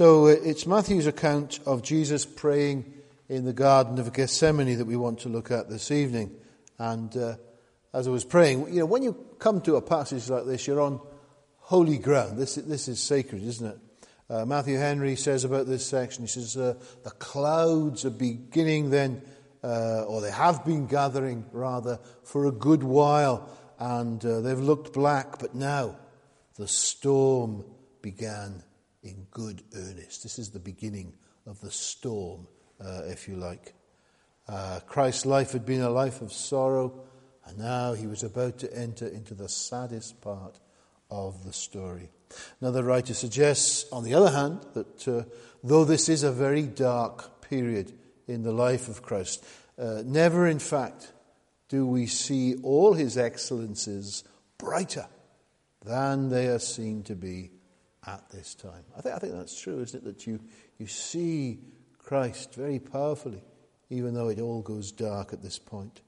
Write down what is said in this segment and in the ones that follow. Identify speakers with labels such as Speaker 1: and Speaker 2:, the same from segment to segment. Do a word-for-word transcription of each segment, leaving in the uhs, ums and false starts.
Speaker 1: So uh, it's Matthew's account of Jesus praying in the Garden of Gethsemane that we want to look at this evening. And uh, as I was praying, you know, when you come to a passage like this, you're on holy ground. This, this is sacred, isn't it? Uh, Matthew Henry says about this section, he says, uh, the clouds are beginning then, uh, or they have been gathering rather, for a good while, and uh, they've looked black, but now the storm began in good earnest. This is the beginning of the storm, uh, if you like. Uh, Christ's life had been a life of sorrow, and now he was about to enter into the saddest part of the story. Another writer suggests, on the other hand, that uh, though this is a very dark period in the life of Christ, uh, never in fact do we see all his excellences brighter than they are seen to be at this time. I think, I think that's true, isn't it? That you, you see Christ very powerfully, even though it all goes dark at this point.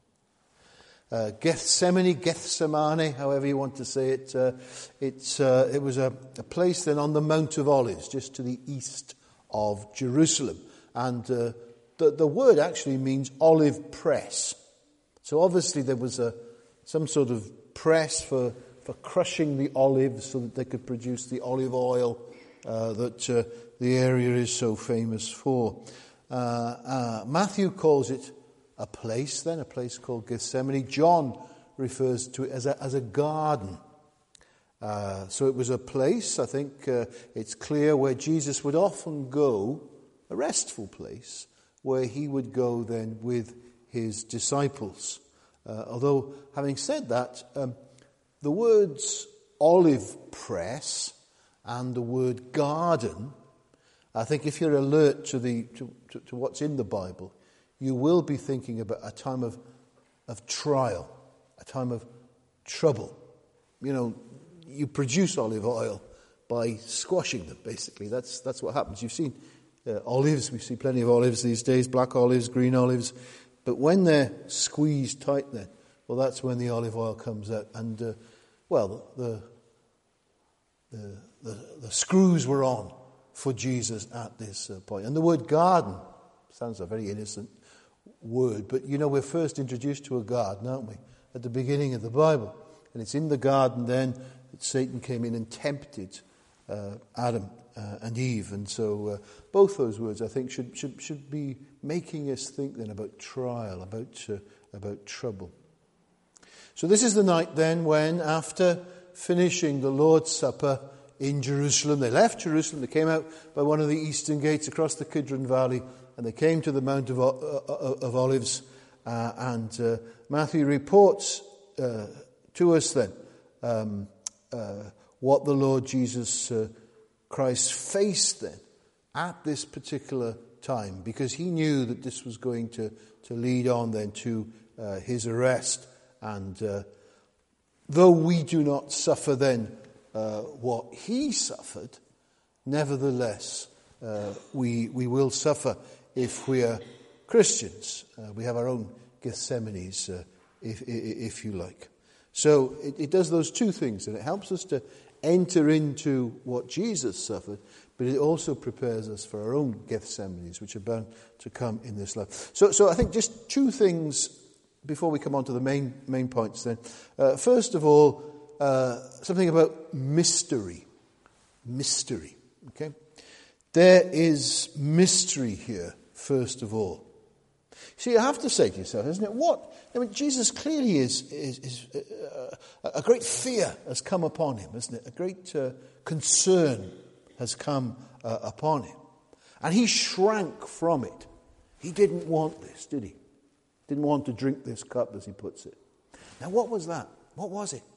Speaker 1: Uh, Gethsemane, Gethsemane, however you want to say it, uh, it's, uh, it was a, a place then on the Mount of Olives, just to the east of Jerusalem. And uh, the, the word actually means olive press. So obviously there was a some sort of press for, for crushing the olives so that they could produce the olive oil uh, that uh, the area is so famous for. Uh, uh, Matthew calls it a place then, a place called Gethsemane. John refers to it as a, as a garden. Uh, so it was a place, I think uh, it's clear, where Jesus would often go, a restful place, where he would go then with his disciples. Uh, although, having said that, um, the words olive press and the word garden, I think if you're alert to the to, to, to what's in the Bible, you will be thinking about a time of of trial, a time of trouble. You know, you produce olive oil by squashing them, basically. That's that's what happens. You've seen uh, olives, we see plenty of olives these days, black olives, green olives. But when they're squeezed tight then, well, that's when the olive oil comes out. And, uh, well, the, the, the, the screws were on for Jesus at this uh, point. And the word garden sounds a very innocent word, but you know, we're first introduced to a garden, aren't we, at the beginning of the Bible. And it's in the garden then that Satan came in and tempted uh, Adam uh, and Eve. And so uh, both those words, I think, should should should be making us think then about trial, about uh, about trouble. So this is the night then when, after finishing the Lord's Supper in Jerusalem, they left Jerusalem, they came out by one of the eastern gates across the Kidron Valley, and they came to the Mount of, of Olives, uh, and uh, Matthew reports uh, to us then um, uh, what the Lord Jesus uh, Christ faced then at this particular time, because he knew that this was going to, to lead on then to uh, his arrest. And uh, though we do not suffer then uh, what he suffered, nevertheless uh, we we will suffer if we are Christians. Uh, we have our own Gethsemanes, uh, if, if you like. So it, it does those two things, and it helps us to enter into what Jesus suffered, but it also prepares us for our own Gethsemanes, which are bound to come in this life. So, so I think just two things before we come on to the main main points then. Uh, first of all, uh, something about mystery. Mystery, okay? There is mystery here, first of all. See, you have to say to yourself, isn't it, what? I mean, Jesus clearly is, is, is uh, a great fear has come upon him, isn't it? A great uh, concern has come uh, upon him. And he shrank from it. He didn't want this, did he? Didn't want to drink this cup, as he puts it. Now, what was that? What was it?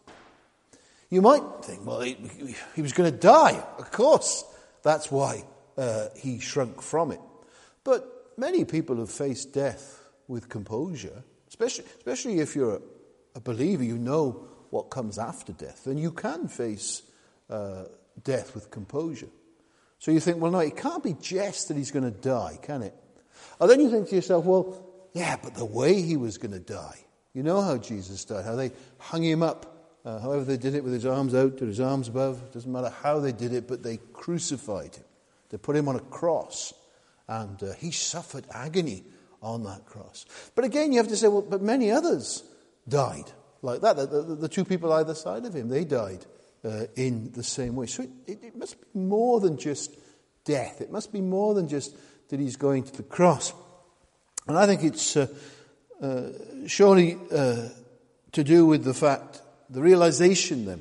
Speaker 1: You might think, well, he, he was going to die. Of course, that's why uh, he shrunk from it. But many people have faced death with composure, especially, especially if you're a, a believer, you know what comes after death, then you can face uh, death with composure. So you think, well, no, it can't be just that he's going to die, can it? And then you think to yourself, well, yeah, but the way he was going to die. You know how Jesus died, how they hung him up, uh, however they did it, with his arms out or his arms above. It doesn't matter how they did it, but they crucified him. They put him on a cross, and uh, he suffered agony on that cross. But again, you have to say, well, but many others died like that. The, the, the two people either side of him, they died uh, in the same way. So it, it, it must be more than just death. It must be more than just that he's going to the cross. And I think it's uh, uh, surely uh, to do with the fact, the realization then,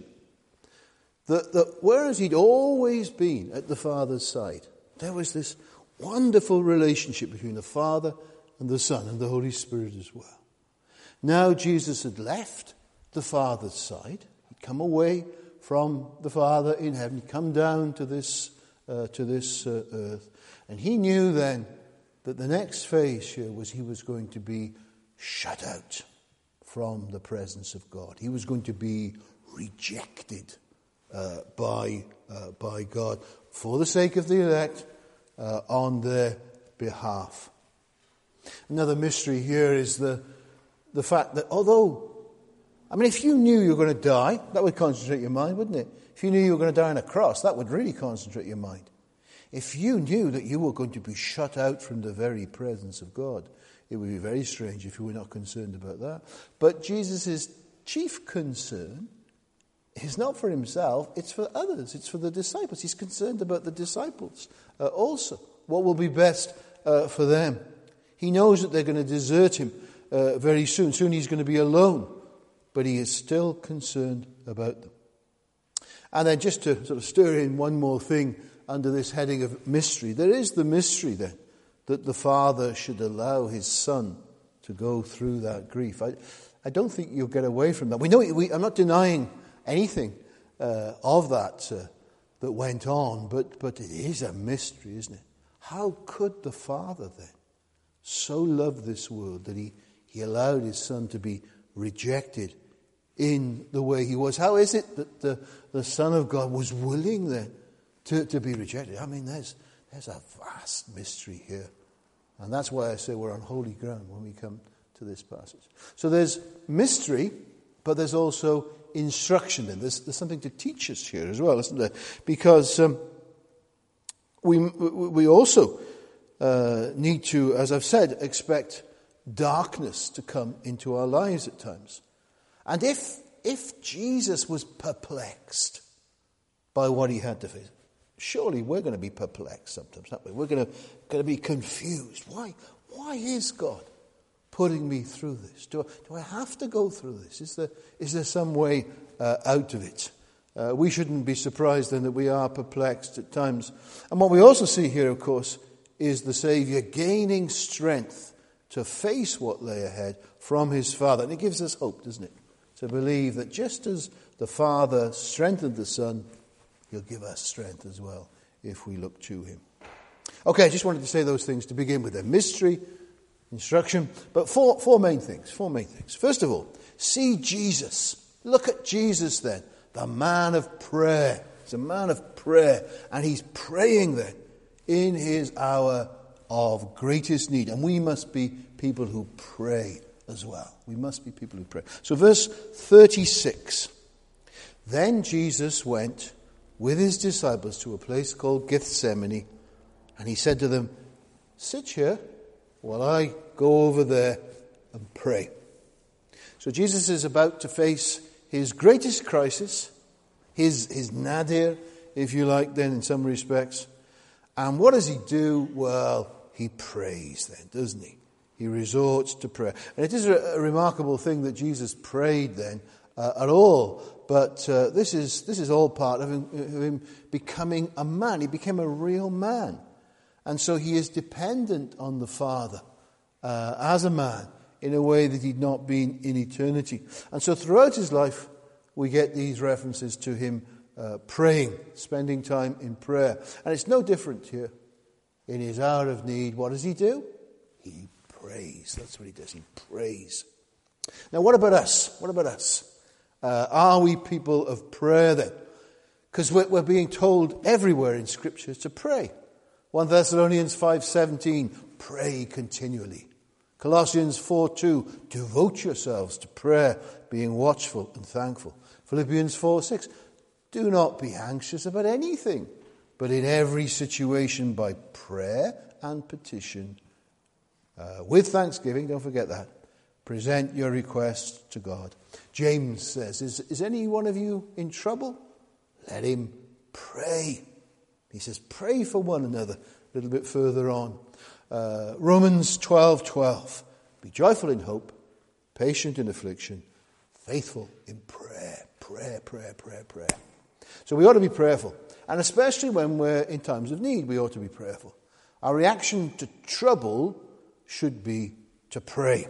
Speaker 1: that, that whereas he'd always been at the Father's side, there was this wonderful relationship between the Father and the Son and the Holy Spirit as well. Now Jesus had left the Father's side. He'd come away from the Father in heaven. He'd come down to this, uh, to this uh, earth. And he knew then that the next phase here was he was going to be shut out from the presence of God. He was going to be rejected uh, by, uh, by God for the sake of the elect uh, on their behalf. Another mystery here is the, the fact that although, I mean, if you knew you were going to die, that would concentrate your mind, wouldn't it? If you knew you were going to die on a cross, that would really concentrate your mind. If you knew that you were going to be shut out from the very presence of God, it would be very strange if you were not concerned about that. But Jesus' chief concern is not for himself, it's for others, it's for the disciples. He's concerned about the disciples uh, also, what will be best uh, for them. He knows that they're going to desert him uh, very soon. Soon he's going to be alone, but he is still concerned about them. And then just to sort of stir in one more thing under this heading of mystery, there is the mystery then that the Father should allow his Son to go through that grief. I, I don't think you'll get away from that. We know we, I'm not denying anything uh, of that uh, that went on, but, but it is a mystery, isn't it? How could the Father then so love this world that he, he allowed his Son to be rejected in the way he was? How is it that the, the Son of God was willing then to, to be rejected? I mean, there's, there's a vast mystery here. And that's why I say we're on holy ground when we come to this passage. So there's mystery, but there's also instruction. And there's, there's something to teach us here as well, isn't there? Because um, we we also uh, need to, as I've said, expect darkness to come into our lives at times. And if if Jesus was perplexed by what he had to face, surely we're going to be perplexed sometimes, aren't we? We're going to going to be confused. Why why is God putting me through this? Do I, do I have to go through this? Is there is there some way uh, out of it? Uh, we shouldn't be surprised then that we are perplexed at times. And what we also see here, of course, is the Saviour gaining strength to face what lay ahead from his Father. And it gives us hope, doesn't it? To believe that just as the Father strengthened the Son, he'll give us strength as well if we look to him. Okay, I just wanted to say those things to begin with. Then mystery, instruction, but four, four main things. Four main things. First of all, see Jesus. Look at Jesus then, the man of prayer. He's a man of prayer, and he's praying then in his hour of greatest need. And we must be people who pray as well. We must be people who pray. So verse thirty-six. Then Jesus went with his disciples to a place called Gethsemane, and he said to them, sit here while I go over there and pray. So Jesus is about to face his greatest crisis, his, his nadir, if you like, then in some respects. And what does he do? Well, he prays then, doesn't he? He resorts to prayer. And it is a, a remarkable thing that Jesus prayed then uh, at all. But uh, this is this is all part of him, of him becoming a man. He became a real man. And so he is dependent on the Father uh, as a man in a way that he'd not been in eternity. And so throughout his life, we get these references to him uh, praying, spending time in prayer. And it's no different here. In his hour of need, what does he do? He prays. That's what he does. He prays. Now, what about us? What about us? Uh, are we people of prayer then? Because we're, we're being told everywhere in Scripture to pray. First Thessalonians five seventeen, pray continually. Colossians four two, devote yourselves to prayer, being watchful and thankful. Philippians four six, do not be anxious about anything, but in every situation by prayer and petition, uh, with thanksgiving, don't forget that, present your requests to God. James says, is, is any one of you in trouble? Let him pray. He says, pray for one another. A little bit further on. Uh, Romans twelve twelve. Be joyful in hope, patient in affliction, faithful in prayer. Prayer, prayer, prayer, prayer. So we ought to be prayerful. And especially when we're in times of need, we ought to be prayerful. Our reaction to trouble should be to pray.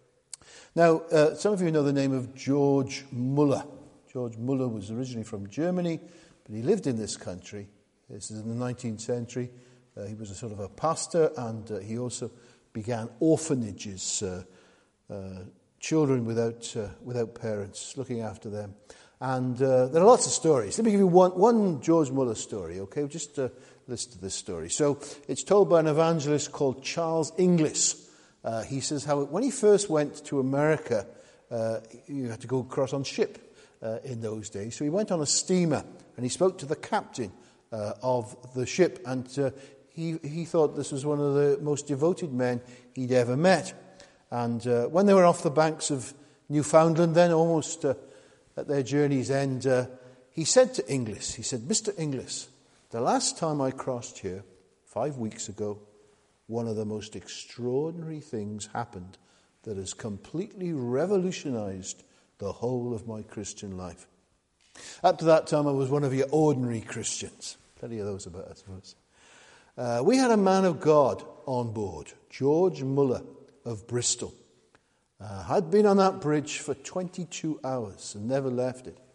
Speaker 1: Now, uh, some of you know the name of George Muller. George Muller was originally from Germany, but he lived in this country. This is in the nineteenth century. Uh, he was a sort of a pastor, and uh, he also began orphanages, uh, uh, children without uh, without parents, looking after them. And uh, there are lots of stories. Let me give you one, one George Muller story, okay? Just uh, listen to this story. So it's told by an evangelist called Charles Inglis. Uh, he says how when he first went to America, uh, you had to go across on ship uh, in those days. So he went on a steamer, and he spoke to the captain uh, of the ship, and uh, he, he thought this was one of the most devoted men he'd ever met. And uh, when they were off the banks of Newfoundland, then almost... Uh, At their journey's end, uh, he said to Inglis, he said, Mister Inglis, the last time I crossed here, five weeks ago, one of the most extraordinary things happened that has completely revolutionized the whole of my Christian life. Up to that time, I was one of your ordinary Christians. Plenty of those about, I suppose. Uh, we had a man of God on board, George Muller of Bristol. Uh, I'd been on that bridge for twenty-two hours and never left it.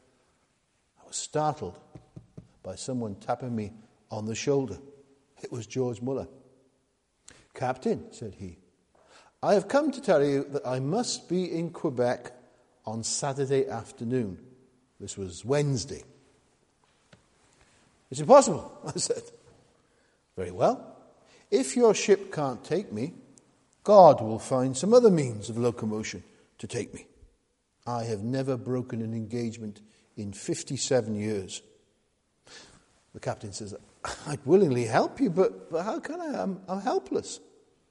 Speaker 1: I was startled by someone tapping me on the shoulder. It was George Muller. Captain, said he, I have come to tell you that I must be in Quebec on Saturday afternoon. This was Wednesday. It's impossible, I said. Very well. If your ship can't take me, God will find some other means of locomotion to take me. I have never broken an engagement in fifty-seven years. The captain says, I'd willingly help you, but, but how can I? I'm, I'm helpless.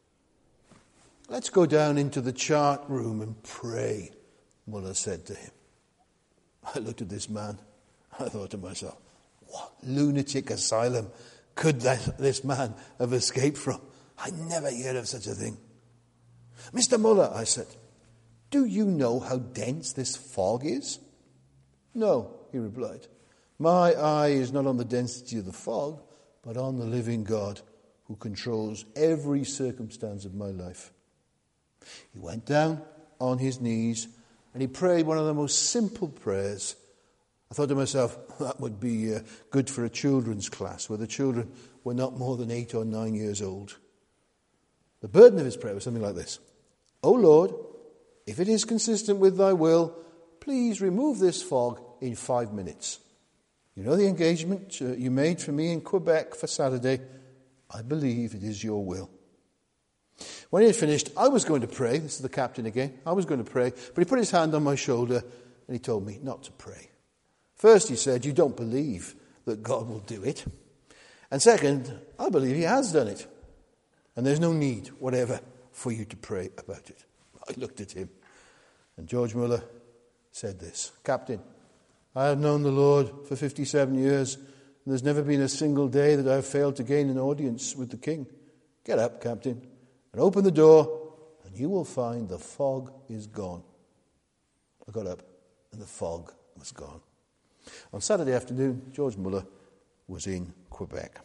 Speaker 1: Let's go down into the chart room and pray, Muller said to him. I looked at this man. I thought to myself, what lunatic asylum could that, this man have escaped from? I never heard of such a thing. Mister Muller, I said, do you know how dense this fog is? No, he replied. My eye is not on the density of the fog, but on the living God who controls every circumstance of my life. He went down on his knees and he prayed one of the most simple prayers. I thought to myself, that would be uh, good for a children's class where the children were not more than eight or nine years old. The burden of his prayer was something like this. O Lord, if it is consistent with thy will, please remove this fog in five minutes. You know the engagement uh, you made for me in Quebec for Saturday. I believe it is your will. When he had finished, I was going to pray. This is the captain again. I was going to pray, but he put his hand on my shoulder and he told me not to pray. First, he said, you don't believe that God will do it. And second, I believe he has done it. And there's no need, whatever, for you to pray about it. I looked at him, and George Muller said this, Captain, I have known the Lord for fifty-seven years, and there's never been a single day that I have failed to gain an audience with the king. Get up, Captain, and open the door, and you will find the fog is gone. I got up, and the fog was gone. On Saturday afternoon, George Muller was in Quebec.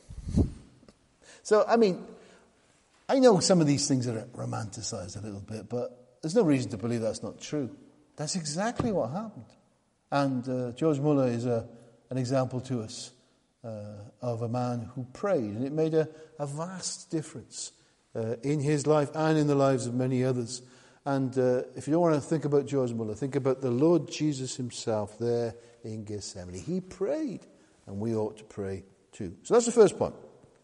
Speaker 1: So, I mean, I know some of these things are romanticized a little bit, but there's no reason to believe that's not true. That's exactly what happened. And uh, George Muller is a, an example to us uh, of a man who prayed, and it made a, a vast difference uh, in his life and in the lives of many others. And uh, if you don't want to think about George Muller, think about the Lord Jesus himself there in Gethsemane. He prayed, and we ought to pray too. So that's the first point.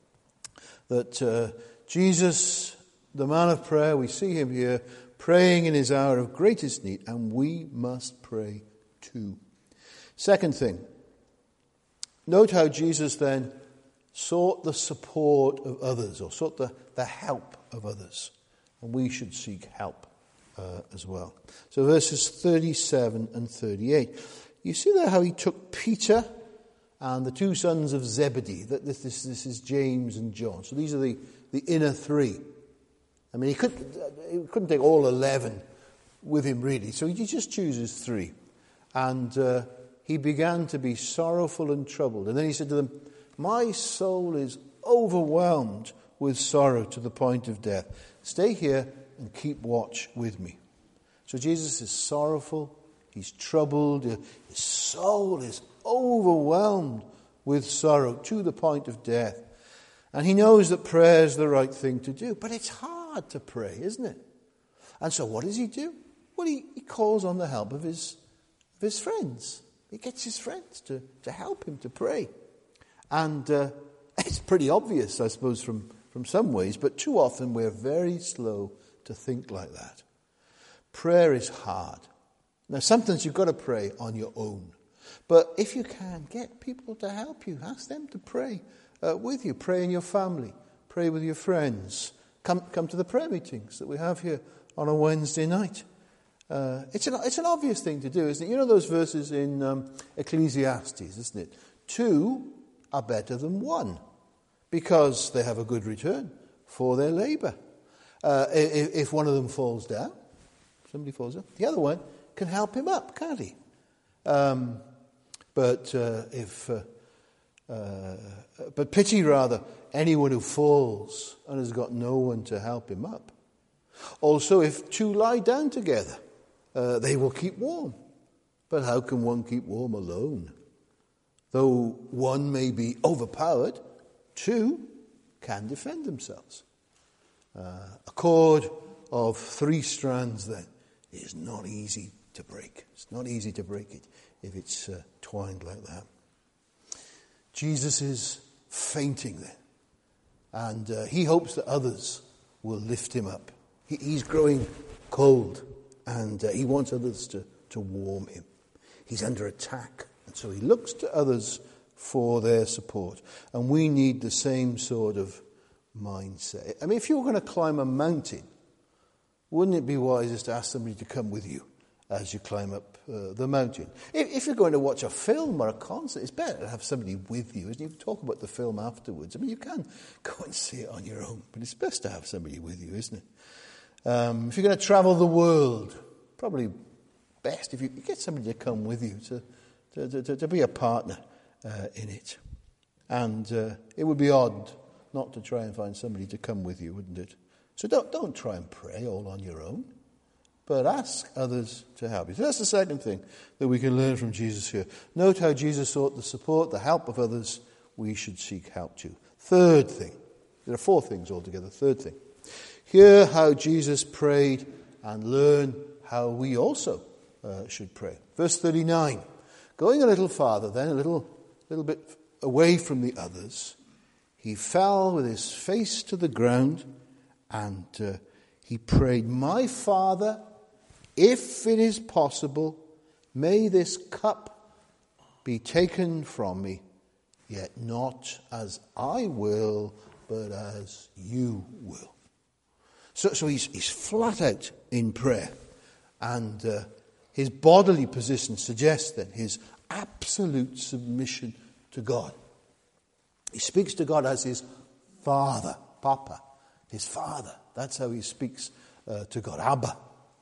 Speaker 1: That uh, Jesus, the man of prayer, we see him here praying in his hour of greatest need, and we must pray too. Second thing, note how Jesus then sought the support of others, or sought the, the help of others. And we should seek help uh, as well. So verses thirty-seven and thirty-eight. You see there how he took Peter and the two sons of Zebedee. That this, this, this is James and John. So these are the, the inner three. I mean, he, could, he couldn't take all eleven with him, really. So he just chooses three. And uh, he began to be sorrowful and troubled. And then he said to them, my soul is overwhelmed with sorrow to the point of death. Stay here and keep watch with me. So Jesus is sorrowful. He's troubled. His soul is overwhelmed with sorrow to the point of death. And he knows that prayer is the right thing to do. But it's hard to pray, isn't it? And so what does he do? Well, he, he calls on the help of his, of his friends. He gets his friends to, to help him to pray. And uh, it's pretty obvious, I suppose, from, from some ways, but too often we're very slow to think like that. Prayer is hard. Now, sometimes you've got to pray on your own. But if you can, get people to help you. Ask them to pray uh, with you. Pray in your family. Pray with your friends. Come, come to the prayer meetings that we have here on a Wednesday night. Uh, it's, an, it's an obvious thing to do, isn't it? You know those verses in um, Ecclesiastes, isn't it? Two are better than one, because they have a good return for their labor. Uh, if, if one of them falls down, somebody falls down, the other one can help him up, can't he? Um, but uh, if, uh, uh, but pity rather anyone who falls and has got no one to help him up. Also, if two lie down together, uh, they will keep warm. But how can one keep warm alone? Though one may be overpowered, two can defend themselves. Uh, a cord of three strands, then, is not easy to break. It's not easy to break it if it's uh, twined like that. Jesus is fainting then, and uh, he hopes that others will lift him up. He, he's growing cold, and uh, he wants others to, to warm him. He's under attack. And so he looks to others for their support. And we need the same sort of mindset. I mean, if you were going to climb a mountain, wouldn't it be wisest to ask somebody to come with you as you climb up uh, the mountain? If, if you're going to watch a film or a concert, it's better to have somebody with you, isn't it? You talk about the film afterwards. I mean, you can go and see it on your own, but it's best to have somebody with you, isn't it? Um, if you're going to travel the world, probably best if you get somebody to come with you to To, to, to be a partner uh, in it. And uh, it would be odd not to try and find somebody to come with you, wouldn't it? So don't, don't try and pray all on your own, but ask others to help you. So that's the second thing that we can learn from Jesus here. Note how Jesus sought the support, the help of others. We should seek help too. Third thing. There are four things altogether. Third thing. Hear how Jesus prayed and learn how we also uh, should pray. Verse thirty-nine. Going a little farther then, a little, little bit away from the others, he fell with his face to the ground and uh, he prayed, my Father, if it is possible, may this cup be taken from me, yet not as I will, but as you will. So, so he's, he's flat out in prayer. And uh, his bodily position suggests then his absolute submission to God. He speaks to God as his Father, Papa, his Father. That's how he speaks uh, to God, Abba.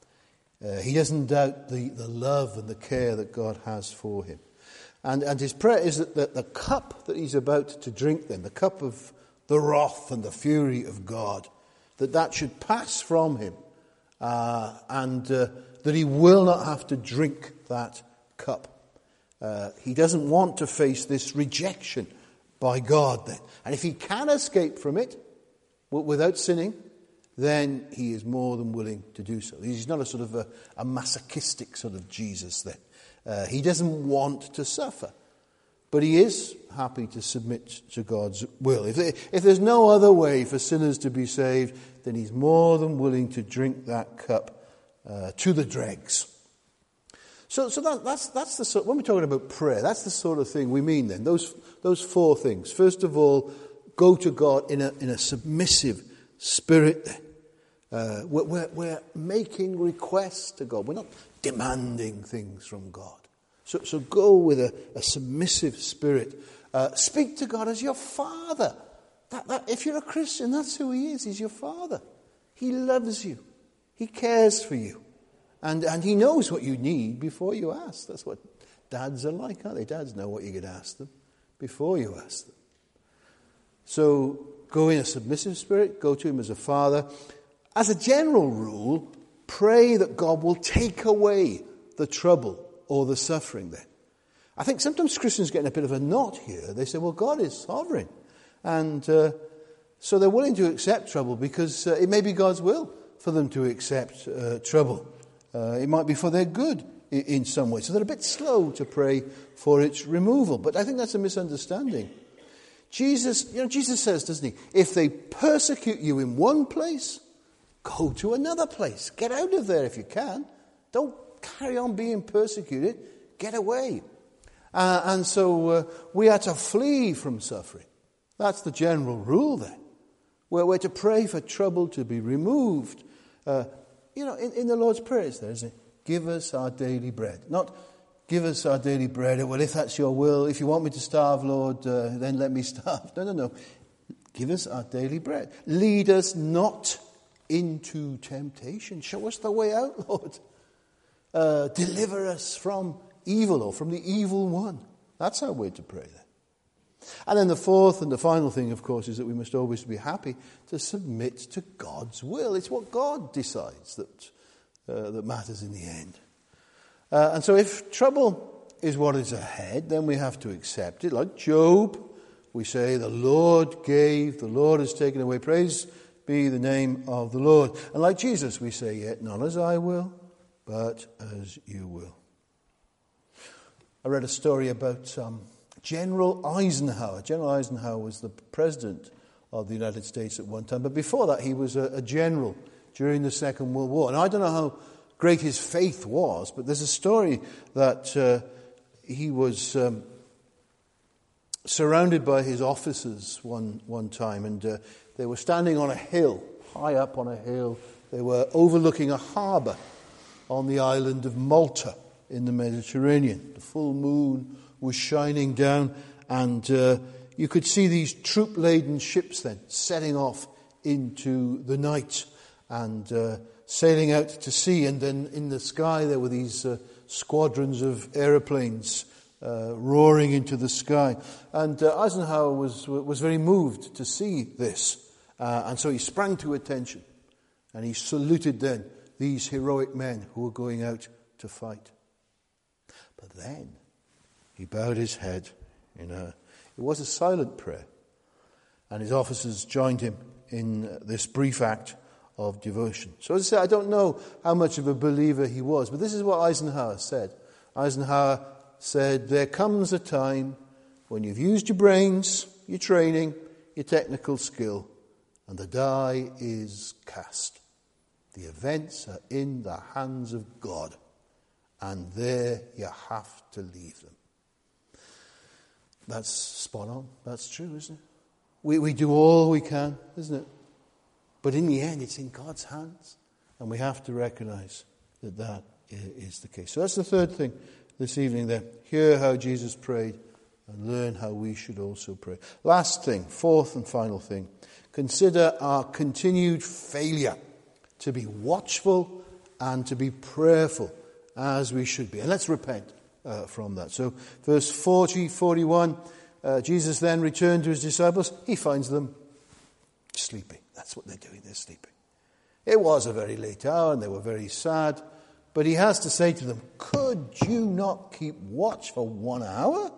Speaker 1: Uh, he doesn't doubt the, the love and the care that God has for him. And, and his prayer is that the, the cup that he's about to drink then, the cup of the wrath and the fury of God, that that should pass from him uh, and uh, that he will not have to drink that cup. Uh, he doesn't want to face this rejection by God then. And if he can escape from it without sinning, then he is more than willing to do so. He's not a sort of a, a masochistic sort of Jesus then. Uh, he doesn't want to suffer. But he is happy to submit to God's will. If, if there's no other way for sinners to be saved, then he's more than willing to drink that cup uh, to the dregs. So, so that, that's that's the sort. When we're talking about prayer, that's the sort of thing we mean. Then those those four things. First of all, go to God in a, in a submissive spirit then. Uh, we're, we're, we're making requests to God. We're not demanding things from God. So, so go with a, a submissive spirit. Uh, speak to God as your Father. That, that, if you're a Christian, that's who He is. He's your Father. He loves you. He cares for you. And, and He knows what you need before you ask. That's what dads are like, aren't they? Dads know what you're going to ask them before you ask them. So go in a submissive spirit. Go to Him as a Father. As a general rule, pray that God will take away the trouble or the suffering then. I think sometimes Christians get in a bit of a knot here. They say, well, God is sovereign. And uh, so they're willing to accept trouble because uh, it may be God's will for them to accept uh, trouble. Uh, it might be for their good in, in some way. So they're a bit slow to pray for its removal. But I think that's a misunderstanding. Jesus, you know, Jesus says, doesn't He, if they persecute you in one place, go to another place. Get out of there if you can. Don't carry on being persecuted. Get away. Uh, and so uh, we are to flee from suffering. That's the general rule then. Where we're to pray for trouble to be removed. Uh, you know, in, in the Lord's Prayer, it's there, isn't it? Give us our daily bread. Not give us our daily bread. Well, if that's your will, if you want me to starve, Lord, uh, then let me starve. No, no, no. Give us our daily bread. Lead us not into temptation. Show us the way out, Lord. Uh, deliver us from evil or from the evil one. That's our way to pray then. And then the fourth and the final thing, of course, is that we must always be happy to submit to God's will. It's what God decides that uh, that matters in the end. Uh, and so if trouble is what is ahead, then we have to accept it. Like Job, we say, the Lord gave, the Lord has taken away. Praise be the name of the Lord. And like Jesus, we say, yet not as I will, but as you will. I read a story about um, General Eisenhower. General Eisenhower was the president of the United States at one time, but before that he was a, a general during the Second World War. And I don't know how great his faith was, but there's a story that uh, he was um, surrounded by his officers one, one time, and uh, they were standing on a hill, high up on a hill. They were overlooking a harbour on the island of Malta in the Mediterranean. The full moon was shining down, and uh, you could see these troop-laden ships then setting off into the night and uh, sailing out to sea. And then in the sky there were these uh, squadrons of aeroplanes uh, roaring into the sky. And uh, Eisenhower was was very moved to see this. Uh, and so he sprang to attention, and he saluted then these heroic men who were going out to fight. But then he bowed his head in a, it was a silent prayer, and his officers joined him in this brief act of devotion. So as I say, I don't know how much of a believer he was, but this is what Eisenhower said. Eisenhower said, there comes a time when you've used your brains, your training, your technical skill, and the die is cast. The events are in the hands of God, and there you have to leave them. That's spot on. That's true, isn't it? We we do all we can, isn't it? But in the end, it's in God's hands, and we have to recognize that that is the case. So that's the third thing this evening then. Hear how Jesus prayed and learn how we should also pray. Last thing, fourth and final thing. Consider our continued failure to be watchful and to be prayerful as we should be. And let's repent uh, from that. So verse forty, forty-one, uh, Jesus then returned to his disciples. He finds them sleeping. That's what they're doing. They're sleeping. It was a very late hour and they were very sad. But he has to say to them, could you not keep watch for one hour?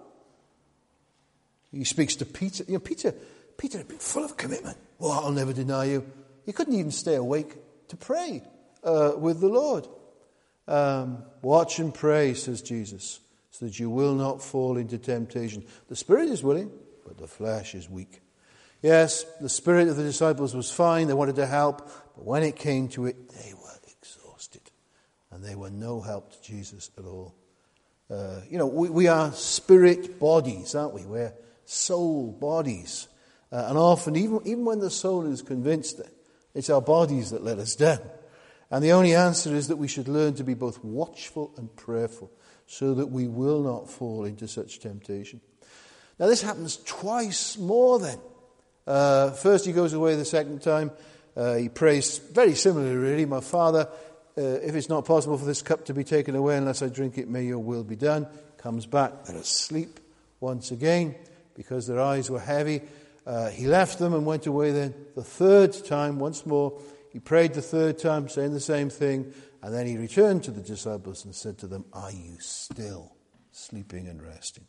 Speaker 1: He speaks to Peter. You know, Peter, Peter had been full of commitment. Well, I'll never deny you. He couldn't even stay awake to pray uh, with the Lord. Um, watch and pray, says Jesus, so that you will not fall into temptation. The spirit is willing, but the flesh is weak. Yes, the spirit of the disciples was fine. They wanted to help. But when it came to it, they were exhausted. And they were no help to Jesus at all. Uh, you know, we, we are spirit bodies, aren't we? We're soul bodies. Uh, and often, even, even when the soul is convinced, it's our bodies that let us down. And the only answer is that we should learn to be both watchful and prayerful so that we will not fall into such temptation. Now this happens twice more then. Uh, first he goes away the second time. Uh, he prays very similarly really. My Father, uh, if it's not possible for this cup to be taken away unless I drink it, may your will be done. Comes back, they're asleep once again because their eyes were heavy. Uh, he left them and went away then the third time once more. He prayed the third time, saying the same thing, and then he returned to the disciples and said to them, are you still sleeping and resting?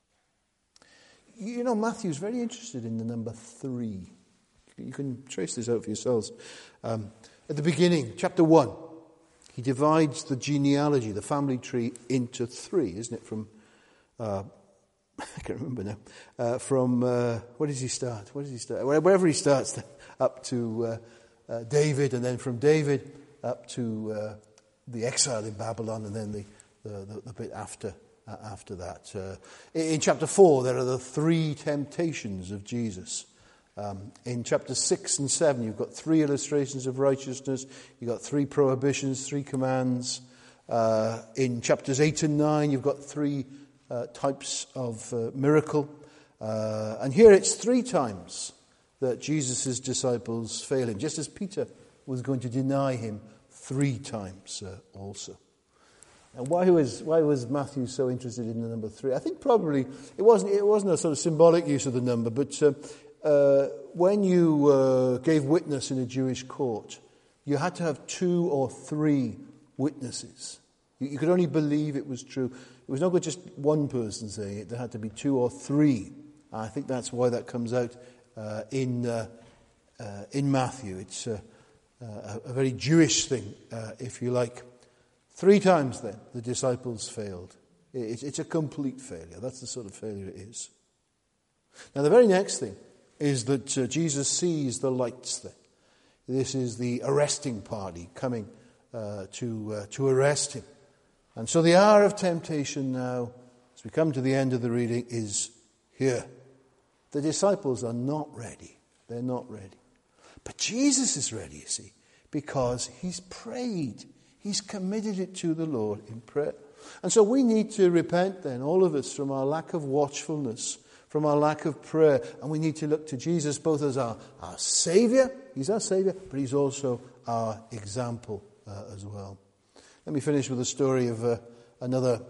Speaker 1: You know, Matthew's very interested in the number three. You can trace this out for yourselves. Um, at the beginning, chapter one, he divides the genealogy, the family tree, into three, isn't it? From, uh, I can't remember now, uh, from, uh, where does he start? Where does he start? Wherever he starts, up to... Uh, Uh, David, and then from David up to uh, the exile in Babylon, and then the, the, the, the bit after uh, after that. Uh, in chapter four, there are the three temptations of Jesus. Um, in chapter six and seven, you've got three illustrations of righteousness. You've got three prohibitions, three commands. Uh, in chapters eight and nine, you've got three uh, types of uh, miracle. Uh, and here it's three times that Jesus' disciples fail him, just as Peter was going to deny him three times uh, also. And why was why was Matthew so interested in the number three? I think probably it wasn't it wasn't a sort of symbolic use of the number, but uh, uh, when you uh, gave witness in a Jewish court, you had to have two or three witnesses. You, you could only believe it was true. It was not good just one person saying it. There had to be two or three. I think that's why that comes out Uh, in uh, uh, in Matthew. It's uh, uh, a very Jewish thing, uh, if you like. Three times then the disciples failed. It's, it's a complete failure. That's the sort of failure it is. Now the very next thing is that uh, Jesus sees the lights then. This is the arresting party coming uh, to uh, to arrest him. And so the hour of temptation now, as we come to the end of the reading, is here. The disciples are not ready. They're not ready. But Jesus is ready, you see, because he's prayed. He's committed it to the Lord in prayer. And so we need to repent then, all of us, from our lack of watchfulness, from our lack of prayer. And we need to look to Jesus both as our, our Saviour. He's our Saviour, but he's also our example uh, as well. Let me finish with a story of uh, another,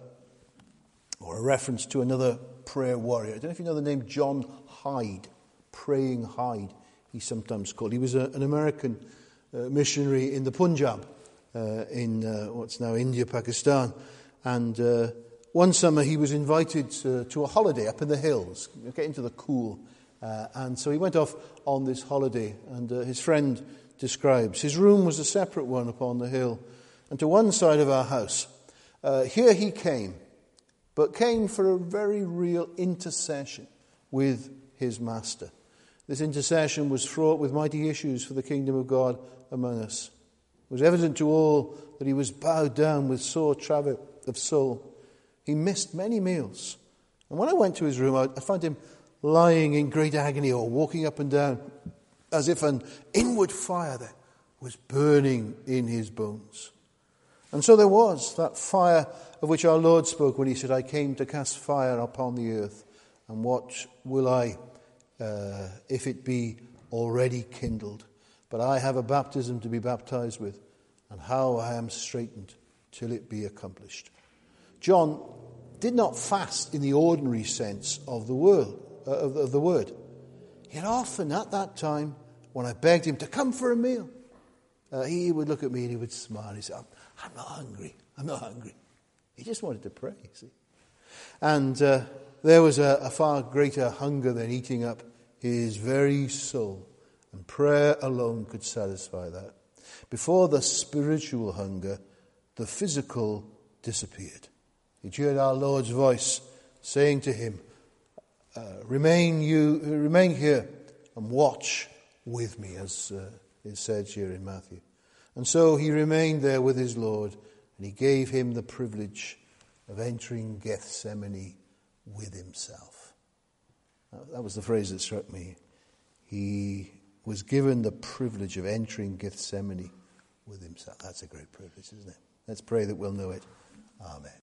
Speaker 1: or a reference to another prayer warrior. I don't know if you know the name John Hyde, Praying Hyde, he's sometimes called. He was a, an American uh, missionary in the Punjab, uh, in uh, what's now India, Pakistan. And uh, one summer he was invited uh, to a holiday up in the hills, getting to the cool. Uh, and so he went off on this holiday, and uh, his friend describes, his room was a separate one upon the hill. And to one side of our house, uh, here he came, but came for a very real intercession with his master. This intercession was fraught with mighty issues for the kingdom of God among us. It was evident to all that he was bowed down with sore travail of soul. He missed many meals. And when I went to his room, I found him lying in great agony or walking up and down as if an inward fire there was burning in his bones. And so there was that fire of which our Lord spoke when he said, I came to cast fire upon the earth. And what will I, uh, if it be already kindled? But I have a baptism to be baptized with, and how I am straitened till it be accomplished. John did not fast in the ordinary sense of the word, uh, of, of the word. Yet often at that time, when I begged him to come for a meal, uh, he would look at me and he would smile. He'd say, I'm, I'm not hungry. I'm not hungry. He just wanted to pray, you see. And uh, there was a, a far greater hunger than eating up his very soul. And prayer alone could satisfy that. Before the spiritual hunger, the physical disappeared. He heard our Lord's voice saying to him, uh, remain you, remain here and watch with me, as uh, is said here in Matthew. And so he remained there with his Lord, and he gave him the privilege of entering Gethsemane with himself. That was the phrase that struck me. he was given the privilege of entering Gethsemane with himself. That's a great privilege, isn't it? Let's pray that we'll know it. Amen.